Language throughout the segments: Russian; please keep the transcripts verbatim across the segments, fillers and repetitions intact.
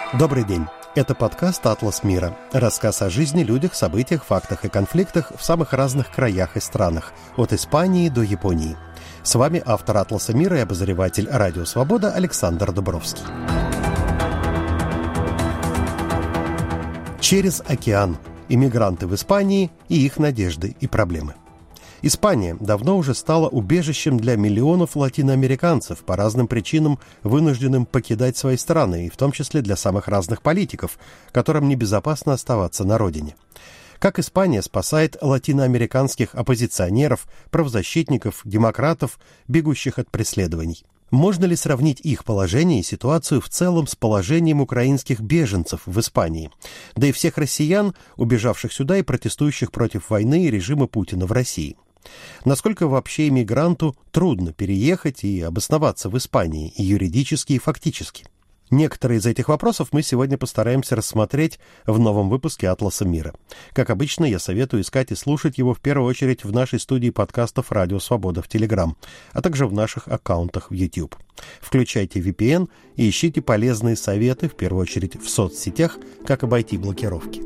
Добрый день. Это подкаст «Атлас мира». Рассказ о жизни, людях, событиях, фактах и конфликтах в самых разных краях и странах, от Испании до Японии. С вами автор «Атласа мира» и обозреватель «Радио Свобода» Александр Дубровский. Через океан. Иммигранты в Испании и их надежды и проблемы. Испания давно уже стала убежищем для миллионов латиноамериканцев, по разным причинам вынужденным покидать свои страны, и в том числе для самых разных политиков, которым небезопасно оставаться на родине. Как Испания спасает латиноамериканских оппозиционеров, правозащитников, демократов, бегущих от преследований? Можно ли сравнить их положение и ситуацию в целом с положением украинских беженцев в Испании, да и всех россиян, убежавших сюда и протестующих против войны и режима Путина в России? Насколько вообще иммигранту трудно переехать и обосноваться в Испании и юридически, и фактически? Некоторые из этих вопросов мы сегодня постараемся рассмотреть в новом выпуске «Атласа мира». Как обычно, я советую искать и слушать его в первую очередь в нашей студии подкастов «Радио Свобода» в Телеграм, а также в наших аккаунтах в YouTube. Включайте ви пи эн и ищите полезные советы, в первую очередь в соцсетях, как обойти блокировки.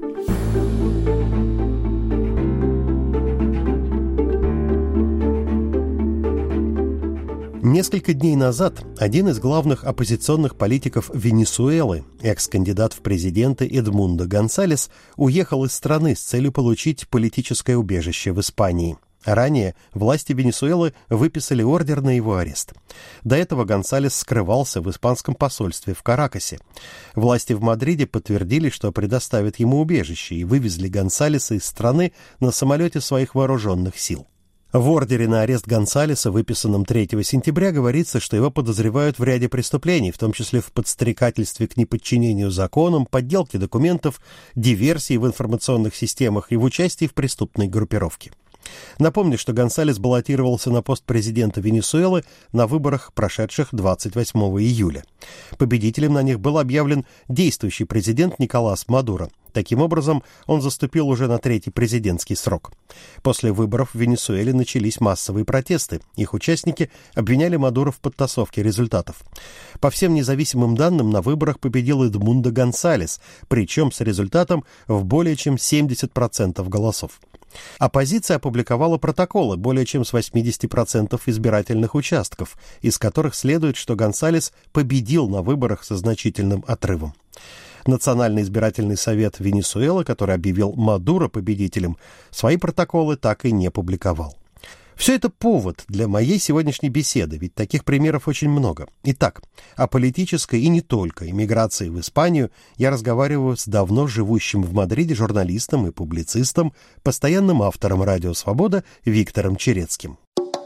Несколько дней назад один из главных оппозиционных политиков Венесуэлы, экс-кандидат в президенты Эдмундо Гонсалес, уехал из страны с целью получить политическое убежище в Испании. Ранее власти Венесуэлы выписали ордер на его арест. До этого Гонсалес скрывался в испанском посольстве в Каракасе. Власти в Мадриде подтвердили, что предоставят ему убежище, и вывезли Гонсалеса из страны на самолете своих вооруженных сил. В ордере на арест Гонсалеса, выписанном третьего сентября, говорится, что его подозревают в ряде преступлений, в том числе в подстрекательстве к неподчинению законам, подделке документов, диверсии в информационных системах и в участии в преступной группировке. Напомню, что Гонсалес баллотировался на пост президента Венесуэлы на выборах, прошедших двадцать восьмого июля. Победителем на них был объявлен действующий президент Николас Мадуро. Таким образом, он заступил уже на третий президентский срок. После выборов в Венесуэле начались массовые протесты. Их участники обвиняли Мадуро в подтасовке результатов. По всем независимым данным, на выборах победил Эдмундо Гонсалес, причем с результатом в более чем семьдесят процентов голосов. Оппозиция опубликовала протоколы более чем с восемьдесят процентов избирательных участков, из которых следует, что Гонсалес победил на выборах со значительным отрывом. Национальный избирательный совет Венесуэлы, который объявил Мадуро победителем, свои протоколы так и не публиковал. Все это повод для моей сегодняшней беседы, ведь таких примеров очень много. Итак, о политической и не только иммиграции в Испанию я разговариваю с давно живущим в Мадриде журналистом и публицистом, постоянным автором «Радио Свобода» Виктором Черецким.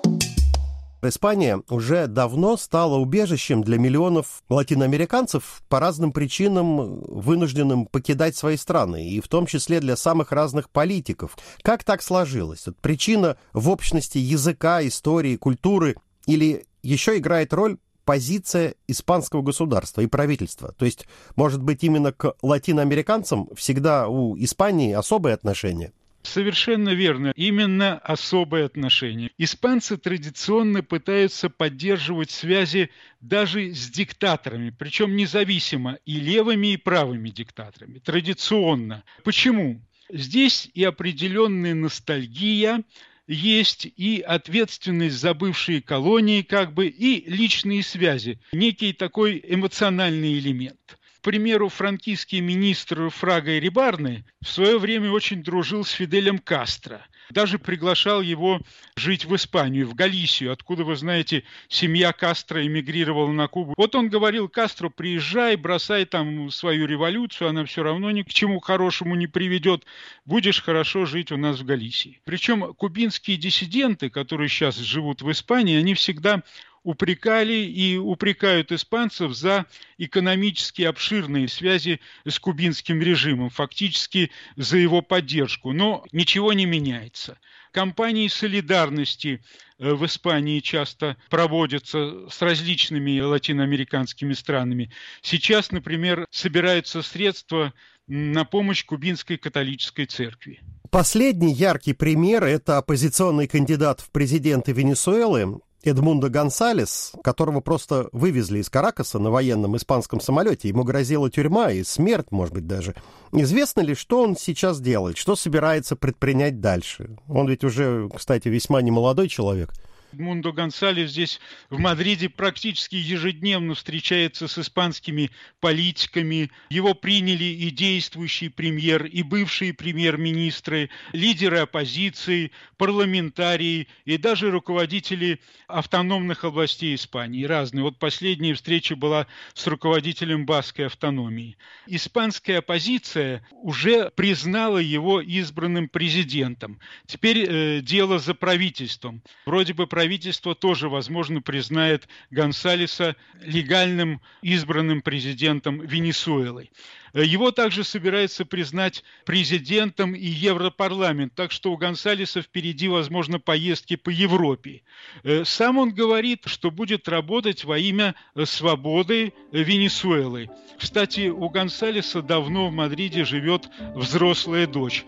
Испания уже давно стала убежищем для миллионов латиноамериканцев, по разным причинам вынужденным покидать свои страны, и в том числе для самых разных политиков. Как так сложилось? Причина в общности языка, истории, культуры, или еще играет роль позиция испанского государства и правительства? То есть, может быть, именно к латиноамериканцам всегда у Испании особые отношения? Совершенно верно. Именно особое отношение. Испанцы традиционно пытаются поддерживать связи даже с диктаторами, причем независимо и левыми, и правыми диктаторами. Традиционно. Почему? Здесь и определенная ностальгия есть, и ответственность за бывшие колонии, как бы, и личные связи. Некий такой эмоциональный элемент. К примеру, франкистский министр Фрага Ирибарне в свое время очень дружил с Фиделем Кастро. Даже приглашал его жить в Испанию, в Галисию, откуда, вы знаете, семья Кастро эмигрировала на Кубу. Вот он говорил: Кастро, приезжай, бросай там свою революцию, она все равно ни к чему хорошему не приведет, будешь хорошо жить у нас в Галисии. Причем кубинские диссиденты, которые сейчас живут в Испании, они всегда упрекали и упрекают испанцев за экономически обширные связи с кубинским режимом, фактически за его поддержку. Но ничего не меняется. Кампании солидарности в Испании часто проводятся с различными латиноамериканскими странами. Сейчас, например, собираются средства на помощь кубинской католической церкви. Последний яркий пример – это оппозиционный кандидат в президенты Венесуэлы, Эдмундо Гонсалес, которого просто вывезли из Каракаса на военном испанском самолете. Ему грозила тюрьма и смерть, может быть, даже. Известно ли, что он сейчас делает, что собирается предпринять дальше? Он ведь уже, кстати, весьма немолодой человек. Эдмундо Гонсалес здесь в Мадриде практически ежедневно встречается с испанскими политиками. Его приняли и действующий премьер, и бывшие премьер-министры, лидеры оппозиции, парламентарии и даже руководители автономных областей Испании. Разные. Вот последняя встреча была с руководителем баскской автономии. Испанская оппозиция уже признала его избранным президентом. Теперь э, дело за правительством. Вроде бы правительство тоже, возможно, признает Гонсалеса легальным избранным президентом Венесуэлы. Его также собирается признать президентом и Европарламент, так что у Гонсалеса впереди, возможно, поездки по Европе. Сам он говорит, что будет работать во имя свободы Венесуэлы. Кстати, у Гонсалеса давно в Мадриде живет взрослая дочь.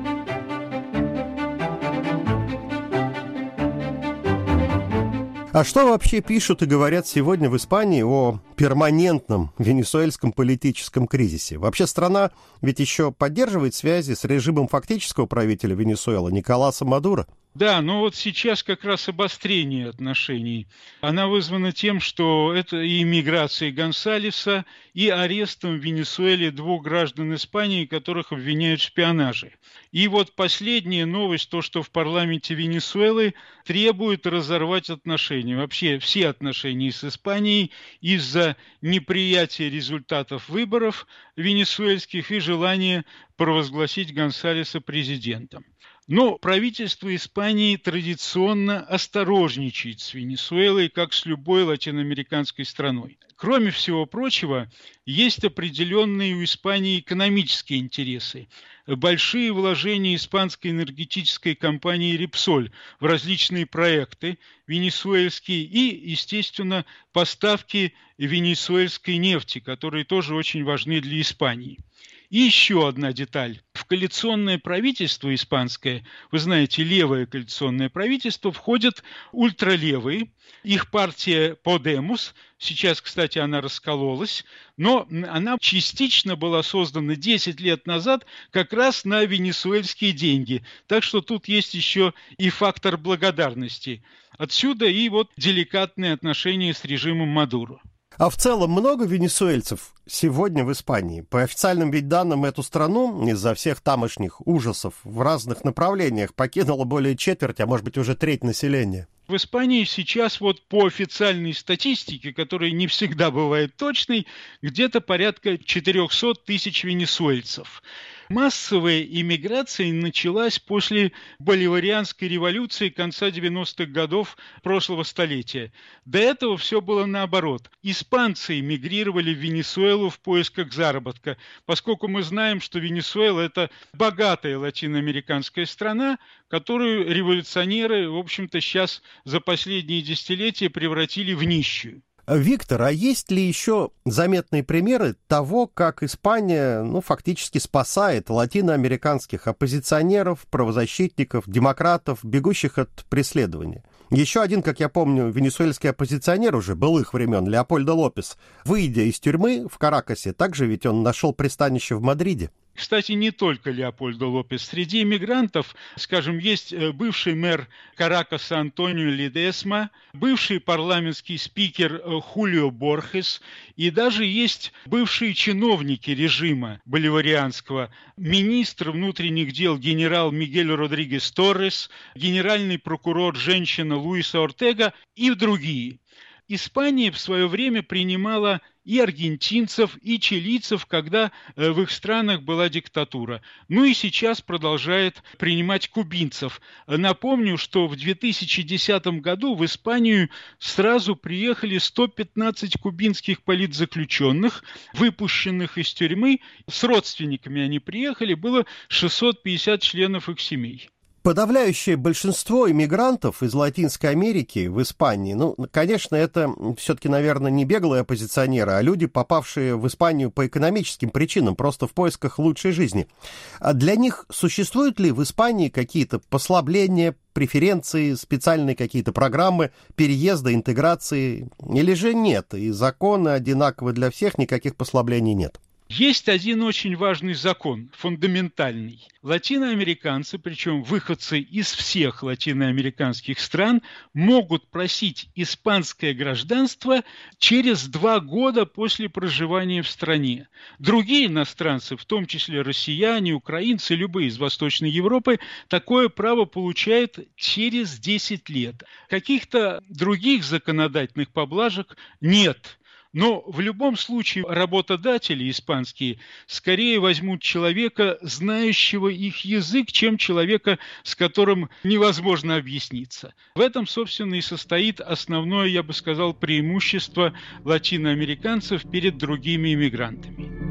А что вообще пишут и говорят сегодня в Испании о перманентном венесуэльском политическом кризисе? Вообще страна ведь еще поддерживает связи с режимом фактического правителя Венесуэлы Николаса Мадуро? Да, но вот сейчас как раз обострение отношений. Она вызвана тем, что это и иммиграцией Гонсалеса, и арестом в Венесуэле двух граждан Испании, которых обвиняют в шпионаже. И вот последняя новость, то, что в парламенте Венесуэлы требует разорвать отношения, вообще все отношения с Испанией из-за неприятия результатов выборов венесуэльских и желания провозгласить Гонсалеса президентом. Но правительство Испании традиционно осторожничает с Венесуэлой, как с любой латиноамериканской страной. Кроме всего прочего, есть определенные у Испании экономические интересы. Большие вложения испанской энергетической компании «Репсоль» в различные проекты венесуэльские и, естественно, поставки венесуэльской нефти, которые тоже очень важны для Испании. И еще одна деталь. В коалиционное правительство испанское, вы знаете, левое коалиционное правительство, входят ультралевые. Их партия Подемос, сейчас, кстати, она раскололась, но она частично была создана десять лет назад как раз на венесуэльские деньги. Так что тут есть еще и фактор благодарности. Отсюда и вот деликатные отношения с режимом Мадуро. А в целом много венесуэльцев сегодня в Испании? По официальным ведь данным, эту страну из-за всех тамошних ужасов в разных направлениях покинуло более четверти, а может быть уже треть населения. В Испании сейчас вот по официальной статистике, которая не всегда бывает точной, где-то порядка четыреста тысяч венесуэльцев. Массовая иммиграция началась после боливарианской революции конца девяностых годов прошлого столетия. До этого все было наоборот. Испанцы эмигрировали в Венесуэлу в поисках заработка, поскольку мы знаем, что Венесуэла – это богатая латиноамериканская страна, которую революционеры, в общем-то, сейчас за последние десятилетия превратили в нищую. Виктор, а есть ли еще заметные примеры того, как Испания, ну, фактически спасает латиноамериканских оппозиционеров, правозащитников, демократов, бегущих от преследования? Еще один, как я помню, венесуэльский оппозиционер уже былых времен, Леопольдо Лопес, выйдя из тюрьмы в Каракасе, также ведь он нашел пристанище в Мадриде. Кстати, не только Леопольдо Лопес. Среди иммигрантов, скажем, есть бывший мэр Каракаса Антонио Ледесма, бывший парламентский спикер Хулио Борхес, и даже есть бывшие чиновники режима боливарианского, министр внутренних дел генерал Мигель Родригес Торрес, генеральный прокурор женщина Луиса Ортега и другие. Испания в свое время принимала и аргентинцев, и чилийцев, когда в их странах была диктатура. Ну и сейчас продолжает принимать кубинцев. Напомню, что в две тысячи десятом году в Испанию сразу приехали сто пятнадцать кубинских политзаключенных, выпущенных из тюрьмы. С родственниками они приехали, было шестьсот пятьдесят членов их семей. Подавляющее большинство иммигрантов из Латинской Америки в Испании, ну, конечно, это все-таки, наверное, не беглые оппозиционеры, а люди, попавшие в Испанию по экономическим причинам, просто в поисках лучшей жизни. А для них существуют ли в Испании какие-то послабления, преференции, специальные какие-то программы переезда, интеграции? Или же нет, и законы одинаковы для всех, никаких послаблений нет? Есть один очень важный закон, фундаментальный. Латиноамериканцы, причем выходцы из всех латиноамериканских стран, могут просить испанское гражданство через два года после проживания в стране. Другие иностранцы, в том числе россияне, украинцы, любые из Восточной Европы, такое право получают через десять лет. Каких-то других законодательных поблажек нет. Но в любом случае работодатели испанские скорее возьмут человека, знающего их язык, чем человека, с которым невозможно объясниться. В этом, собственно, и состоит основное, я бы сказал, преимущество латиноамериканцев перед другими иммигрантами.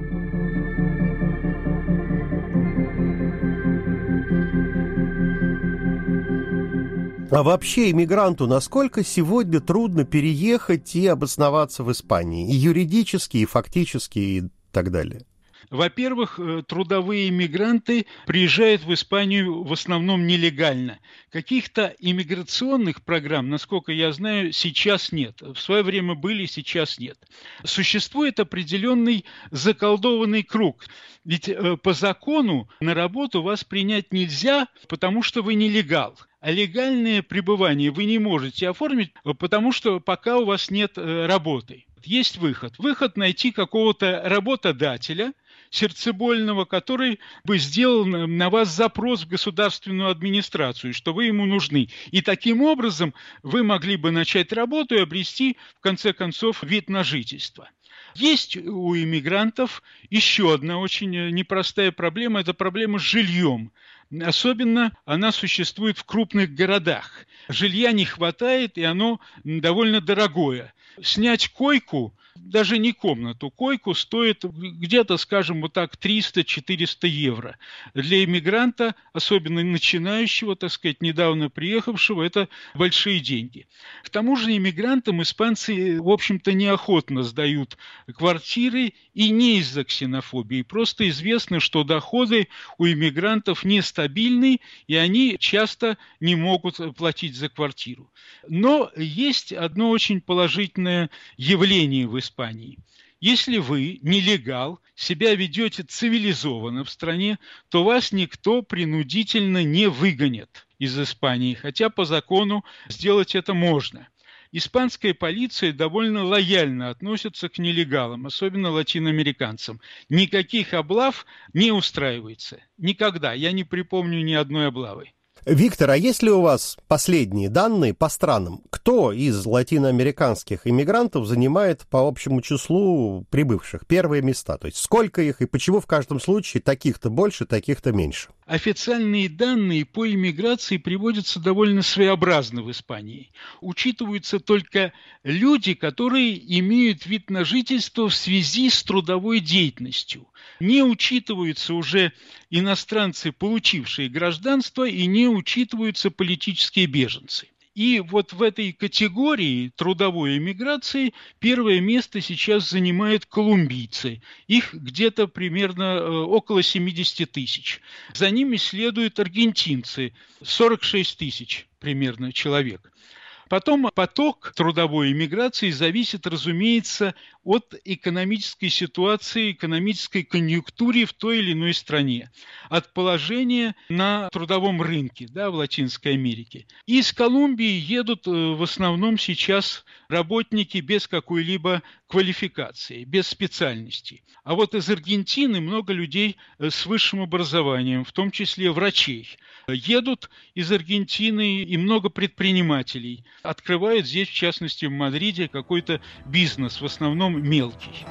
А вообще иммигранту насколько сегодня трудно переехать и обосноваться в Испании? И юридически, и фактически, и так далее. Во-первых, трудовые иммигранты приезжают в Испанию в основном нелегально. Каких-то иммиграционных программ, насколько я знаю, сейчас нет. В свое время были, сейчас нет. Существует определенный заколдованный круг. Ведь по закону на работу вас принять нельзя, потому что вы нелегал. А легальное пребывание вы не можете оформить, потому что пока у вас нет работы. Есть выход. Выход найти какого-то работодателя, сердцебольного, который бы сделал на вас запрос в государственную администрацию, что вы ему нужны. И таким образом вы могли бы начать работу и обрести, в конце концов, вид на жительство. Есть у иммигрантов еще одна очень непростая проблема – это проблема с жильем. Особенно она существует в крупных городах. Жилья не хватает, и оно довольно дорогое. Снять койку, даже не комнату, койку стоит где-то, скажем, вот так триста-четыреста евро. Для иммигранта, особенно начинающего, так сказать, недавно приехавшего, это большие деньги. К тому же иммигрантам испанцы, в общем-то, неохотно сдают квартиры, и не из-за ксенофобии. Просто известно, что доходы у иммигрантов нестабильны, и они часто не могут платить за квартиру. Но есть одно очень положительное явление в Испании. Если вы, нелегал, себя ведете цивилизованно в стране, то вас никто принудительно не выгонит из Испании, хотя по закону сделать это можно. Испанская полиция довольно лояльно относится к нелегалам, особенно латиноамериканцам. Никаких облав не устраивается. Никогда. Я не припомню ни одной облавы. Виктор, а есть ли у вас последние данные по странам? Кто из латиноамериканских иммигрантов занимает по общему числу прибывших первые места? То есть сколько их и почему в каждом случае таких-то больше, таких-то меньше? Официальные данные по иммиграции приводятся довольно своеобразно в Испании. Учитываются только люди, которые имеют вид на жительство в связи с трудовой деятельностью. Не учитываются уже иностранцы, получившие гражданство, и не учитываются политические беженцы. И вот в этой категории трудовой эмиграции первое место сейчас занимают колумбийцы. Их где-то примерно около семьдесят тысяч. За ними следуют аргентинцы, сорок шесть тысяч примерно человек. Потом поток трудовой эмиграции зависит, разумеется, от экономической ситуации, экономической конъюнктуры в той или иной стране, от положения на трудовом рынке, да, в Латинской Америке. Из Колумбии едут в основном сейчас работники без какой-либо квалификации, без специальности. А вот из Аргентины много людей с высшим образованием, в том числе врачей. Едут из Аргентины и много предпринимателей. Открывают здесь, в частности, в Мадриде, какой-то бизнес, в основном мелкий.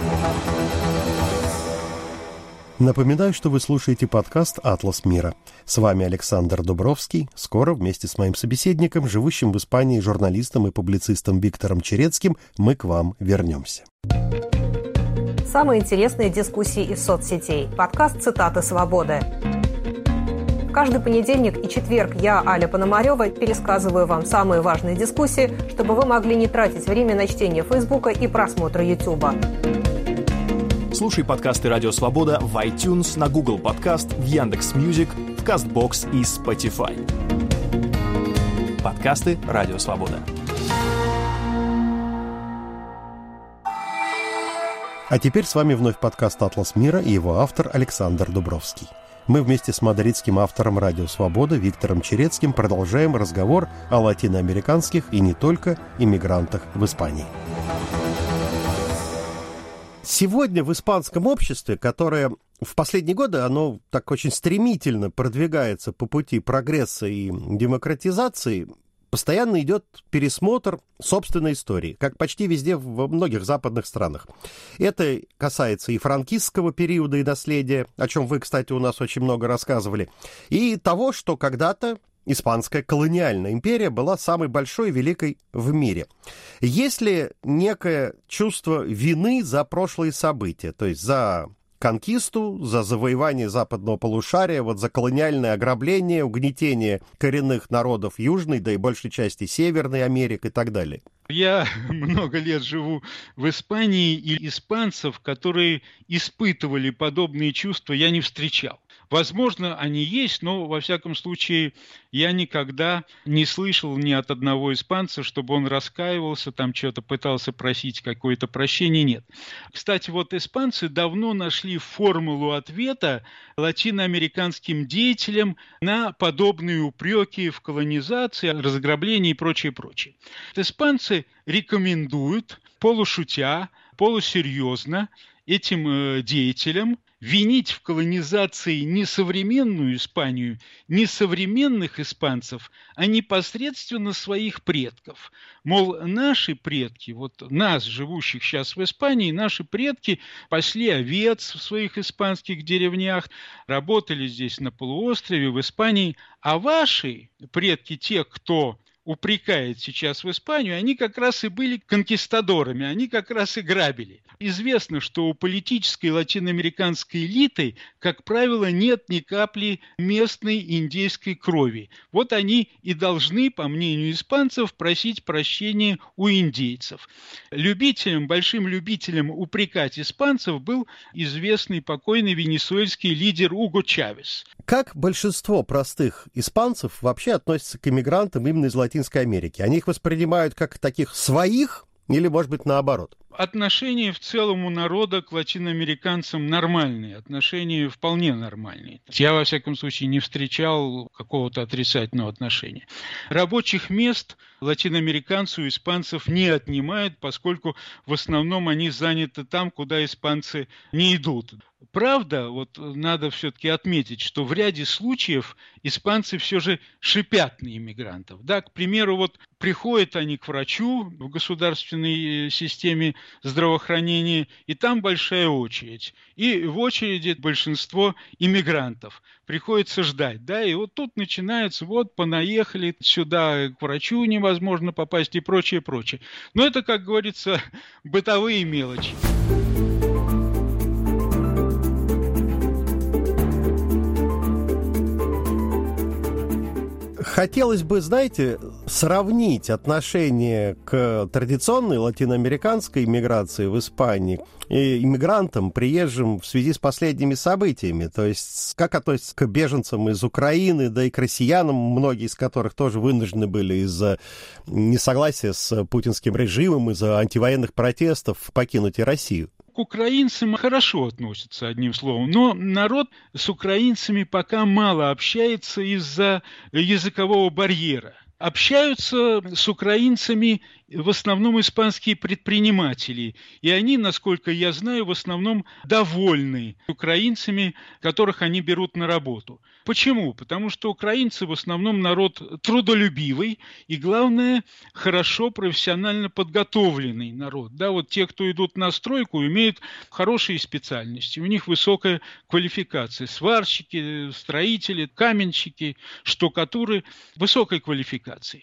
Напоминаю, что вы слушаете подкаст «Атлас мира». С вами Александр Дубровский. Скоро вместе с моим собеседником, живущим в Испании журналистом и публицистом Виктором Черецким, мы к вам вернемся. Самые интересные дискуссии из соцсетей. Подкаст «Цитаты свободы». Каждый понедельник и четверг я, Аля Пономарева, пересказываю вам самые важные дискуссии, чтобы вы могли не тратить время на чтение Фейсбука и просмотра Ютуба. Слушай подкасты «Радио Свобода» в iTunes, на Google Подкаст, в Яндекс.Мьюзик, в Кастбокс и Spotify. Подкасты «Радио Свобода». А теперь с вами вновь подкаст «Атлас мира» и его автор Александр Дубровский. Мы вместе с мадридским автором «Радио Свобода» Виктором Черецким продолжаем разговор о латиноамериканских и не только иммигрантах в Испании. Сегодня в испанском обществе, которое в последние годы, оно так очень стремительно продвигается по пути прогресса и демократизации, постоянно идет пересмотр собственной истории, как почти везде во многих западных странах. Это касается и франкистского периода и наследия, о чем вы, кстати, у нас очень много рассказывали, и того, что когда-то Испанская колониальная империя была самой большой и великой в мире. Есть ли некое чувство вины за прошлые события, то есть за конкисту, за завоевание западного полушария, вот за колониальное ограбление, угнетение коренных народов Южной, да и большей части Северной Америки и так далее? Я много лет живу в Испании, и испанцев, которые испытывали подобные чувства, я не встречал. Возможно, они есть, но, во всяком случае, я никогда не слышал ни от одного испанца, чтобы он раскаивался, там что-то пытался просить какое-то прощение. Нет. Кстати, вот испанцы давно нашли формулу ответа латиноамериканским деятелям на подобные упреки в колонизации, разграблении и прочее, прочее. Испанцы рекомендуют, полушутя, полусерьезно этим э, деятелям винить в колонизации не современную Испанию, не современных испанцев, а непосредственно своих предков. Мол, наши предки, вот нас, живущих сейчас в Испании, наши предки пасли овец в своих испанских деревнях, работали здесь на полуострове, в Испании, а ваши предки, те, кто упрекает сейчас в Испанию, они как раз и были конкистадорами, они как раз и грабили. Известно, что у политической латиноамериканской элиты, как правило, нет ни капли местной индейской крови. Вот они и должны, по мнению испанцев, просить прощения у индейцев. Любителем, большим любителем упрекать испанцев был известный покойный венесуэльский лидер Уго Чавес. Как большинство простых испанцев вообще относятся к иммигрантам именно из Латинской Америки? Они их воспринимают как таких своих или, может быть, наоборот? Отношения в целом у народа к латиноамериканцам нормальные, отношения вполне нормальные. Я, во всяком случае, не встречал какого-то отрицательного отношения. Рабочих мест латиноамериканцы у испанцев не отнимают, поскольку в основном они заняты там, куда испанцы не идут. Правда, вот надо все-таки отметить, что в ряде случаев испанцы все же шипят на иммигрантов. Да, к примеру, вот приходят они к врачу в государственной системе здравоохранения, и там большая очередь. И в очереди большинство иммигрантов. Приходится ждать, да, и вот тут начинается, вот, понаехали сюда, к врачу невозможно попасть и прочее, прочее. Но это, как говорится, бытовые мелочи. Хотелось бы, знаете, сравнить отношение к традиционной латиноамериканской иммиграции в Испании и иммигрантам, приезжим в связи с последними событиями. То есть, как относятся к беженцам из Украины, да и к россиянам, многие из которых тоже вынуждены были из-за несогласия с путинским режимом, из-за антивоенных протестов покинуть и Россию. К украинцам хорошо относятся, одним словом, но народ с украинцами пока мало общается из-за языкового барьера. Общаются с украинцами в основном испанские предприниматели, и они, насколько я знаю, в основном довольны украинцами, которых они берут на работу. Почему? Потому что украинцы в основном народ трудолюбивый и, главное, хорошо профессионально подготовленный народ. Да, вот те, кто идут на стройку, имеют хорошие специальности, у них высокая квалификация. Сварщики, строители, каменщики, штукатуры высокой квалификации.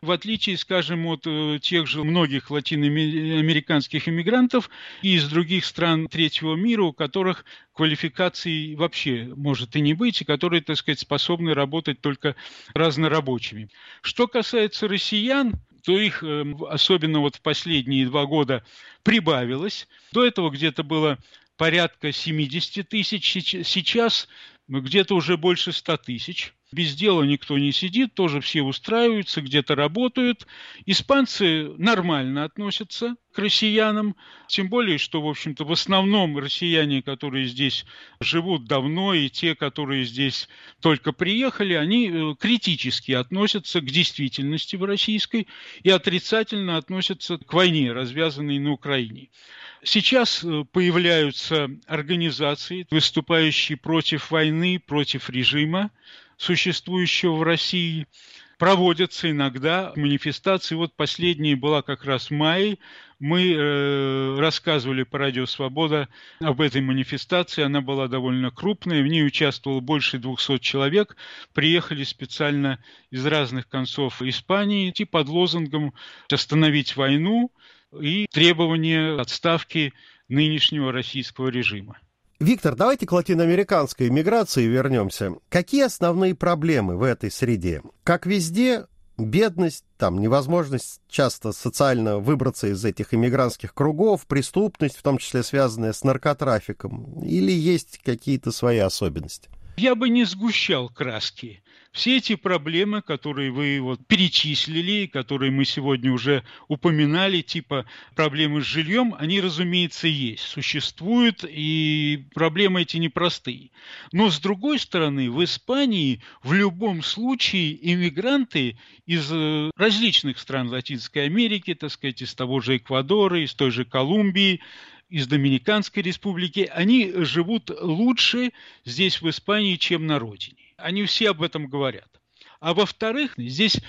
в отличие, скажем, от тех же многих латиноамериканских иммигрантов и из других стран третьего мира, у которых квалификации вообще может и не быть, и которые, так сказать, способны работать только разнорабочими. Что касается россиян, то их, особенно вот в последние два года, прибавилось. До этого где-то было порядка семьдесят тысяч, сейчас где-то уже больше ста тысяч. Без дела никто не сидит, тоже все устраиваются, где-то работают. Испанцы нормально относятся к россиянам, тем более, что, в общем-то, в основном россияне, которые здесь живут давно, и те, которые здесь только приехали, они критически относятся к действительности в российской и отрицательно относятся к войне, развязанной на Украине. Сейчас появляются организации, выступающие против войны, против режима, существующего в России. Проводятся иногда манифестации. Вот последняя была как раз в мае. Мы э, рассказывали по радио «Свобода» об этой манифестации. Она была довольно крупная. В ней участвовало больше двухсот человек. Приехали специально из разных концов Испании и под лозунгом «Остановить войну» и требование отставки нынешнего российского режима. Виктор, давайте к латиноамериканской миграции вернемся. Какие основные проблемы в этой среде? Как везде, бедность, там, невозможность часто социально выбраться из этих иммигрантских кругов, преступность, в том числе связанная с наркотрафиком, или есть какие-то свои особенности? Я бы не сгущал краски. Все эти проблемы, которые вы вот перечислили, которые мы сегодня уже упоминали, типа проблемы с жильем, они, разумеется, есть, существуют, и проблемы эти непростые. Но, с другой стороны, в Испании в любом случае иммигранты из различных стран Латинской Америки, так сказать, из того же Эквадора, из той же Колумбии, из Доминиканской республики, они живут лучше здесь, в Испании, чем на родине. Они все об этом говорят. А во-вторых, здесь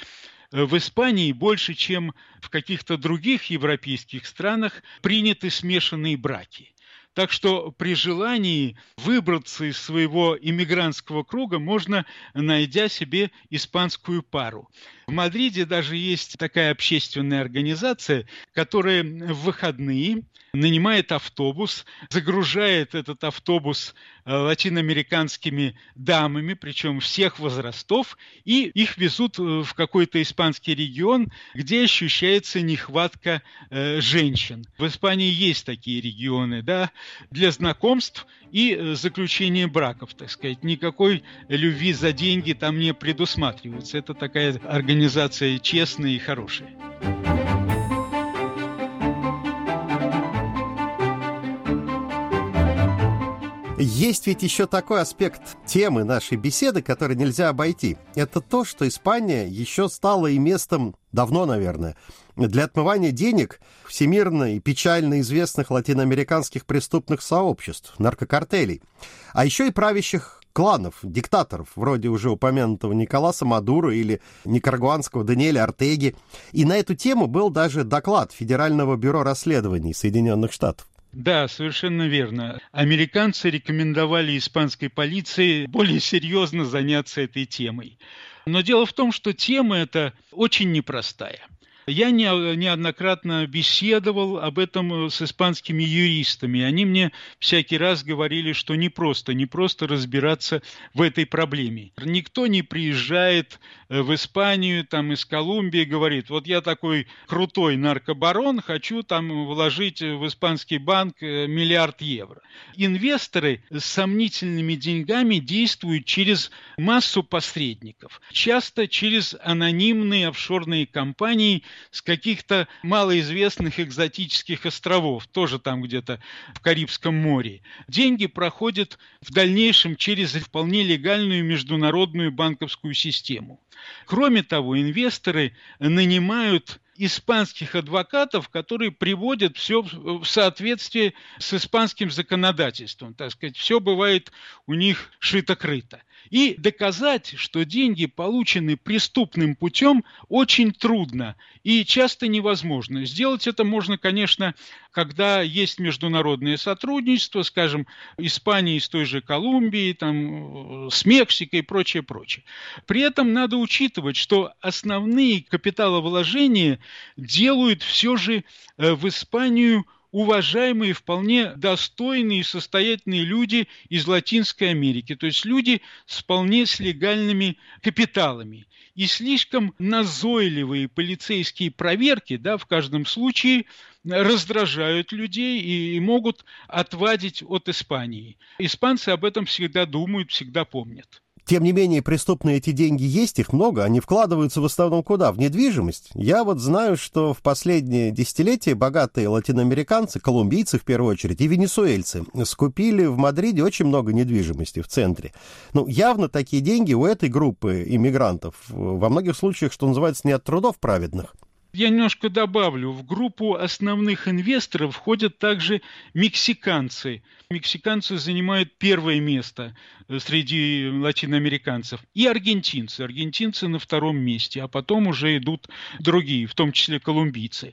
в Испании больше, чем в каких-то других европейских странах, приняты смешанные браки. Так что при желании выбраться из своего иммигрантского круга можно, найдя себе испанскую пару. В Мадриде даже есть такая общественная организация, которая в выходные нанимает автобус, загружает этот автобус латиноамериканскими дамами, причем всех возрастов, и их везут в какой-то испанский регион, где ощущается нехватка э, женщин. В Испании есть такие регионы, да, для знакомств и заключения браков, так сказать. Никакой любви за деньги там не предусматривается. Это такая организация честная и хорошая. Есть ведь еще такой аспект темы нашей беседы, который нельзя обойти. Это то, что Испания еще стала и местом, давно, наверное, для отмывания денег всемирно и печально известных латиноамериканских преступных сообществ, наркокартелей, а еще и правящих кланов, диктаторов, вроде уже упомянутого Николаса Мадуро или никарагуанского Даниэля Ортеги. И на эту тему был даже доклад Федерального бюро расследований Соединенных Штатов. Да, совершенно верно. Американцы рекомендовали испанской полиции более серьезно заняться этой темой. Но дело в том, что тема эта очень непростая. Я неоднократно беседовал об этом с испанскими юристами. Они мне всякий раз говорили, что не просто, не просто разбираться в этой проблеме. Никто не приезжает в Испанию там, из Колумбии и говорит, вот я такой крутой наркобарон, хочу там вложить в испанский банк миллиард евро. Инвесторы с сомнительными деньгами действуют через массу посредников, часто через анонимные офшорные компании, с каких-то малоизвестных экзотических островов, тоже там где-то в Карибском море. Деньги проходят в дальнейшем через вполне легальную международную банковскую систему. Кроме того, инвесторы нанимают испанских адвокатов, которые приводят все в соответствии с испанским законодательством. Так сказать, все бывает у них шито-крыто. И доказать, что деньги получены преступным путем, очень трудно и часто невозможно. Сделать это можно, конечно, когда есть международное сотрудничество, скажем, Испании с той же Колумбией, там, с Мексикой и прочее, прочее. При этом надо учитывать, что основные капиталовложения делают все же в Испанию уважаемые, вполне достойные и состоятельные люди из Латинской Америки, то есть люди с вполне с легальными капиталами. И слишком назойливые полицейские проверки, да, в каждом случае раздражают людей и могут отвадить от Испании. Испанцы об этом всегда думают, всегда помнят. Тем не менее, преступные эти деньги есть, их много, они вкладываются в основном куда? В недвижимость. Я вот знаю, что в последние десятилетия богатые латиноамериканцы, колумбийцы в первую очередь, и венесуэльцы скупили в Мадриде очень много недвижимости в центре. Ну, явно такие деньги у этой группы иммигрантов во многих случаях, что называется, не от трудов праведных. Я немножко добавлю, в группу основных инвесторов входят также мексиканцы. Мексиканцы занимают первое место среди латиноамериканцев. И аргентинцы. Аргентинцы на втором месте, а потом уже идут другие, в том числе колумбийцы.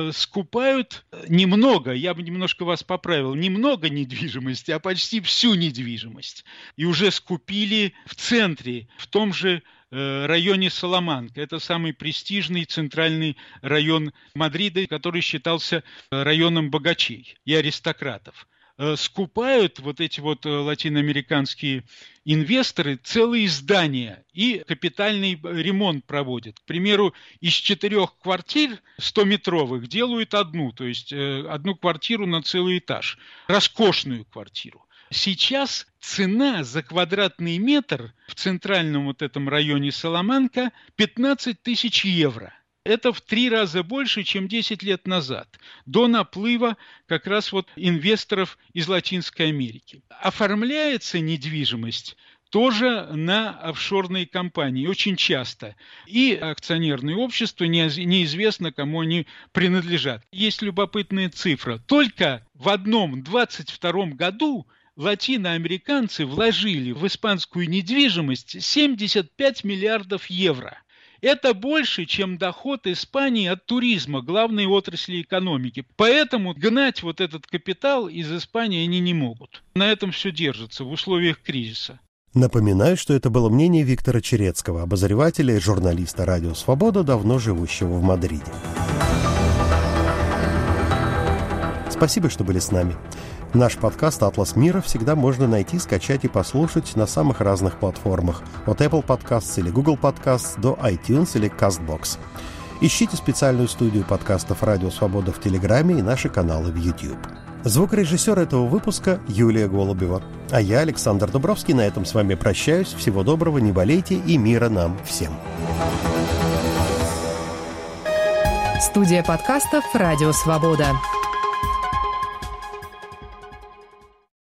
Скупают немного, я бы немножко вас поправил, немного недвижимости, а почти всю недвижимость. И уже скупили в центре, в том же районе Саламанка. Это самый престижный центральный район Мадрида, который считался районом богачей и аристократов. Скупают вот эти вот латиноамериканские инвесторы целые здания и капитальный ремонт проводят. К примеру, из четырех квартир стометровых делают одну, то есть одну квартиру на целый этаж, роскошную квартиру. Сейчас цена за квадратный метр в центральном вот этом районе Саламанка пятнадцать тысяч евро. Это в три раза больше, чем десять лет назад, до наплыва как раз вот инвесторов из Латинской Америки. Оформляется недвижимость тоже на офшорные компании, очень часто. И акционерные общества, неизвестно, кому они принадлежат. Есть любопытная цифра. Только в одном двадцать втором году латиноамериканцы вложили в испанскую недвижимость семьдесят пять миллиардов евро. Это больше, чем доход Испании от туризма, главной отрасли экономики. Поэтому гнать вот этот капитал из Испании они не могут. На этом все держится в условиях кризиса. Напоминаю, что это было мнение Виктора Черецкого, обозревателя и журналиста «Радио Свобода», давно живущего в Мадриде. Спасибо, что были с нами. Наш подкаст «Атлас мира» всегда можно найти, скачать и послушать на самых разных платформах. От Apple Podcasts или Google Podcasts до iTunes или CastBox. Ищите специальную студию подкастов «Радио Свобода» в Телеграме и наши каналы в YouTube. Звукорежиссер этого выпуска Юлия Голубева. А я, Александр Дубровский, на этом с вами прощаюсь. Всего доброго, не болейте и мира нам всем. Студия подкастов «Радио Свобода».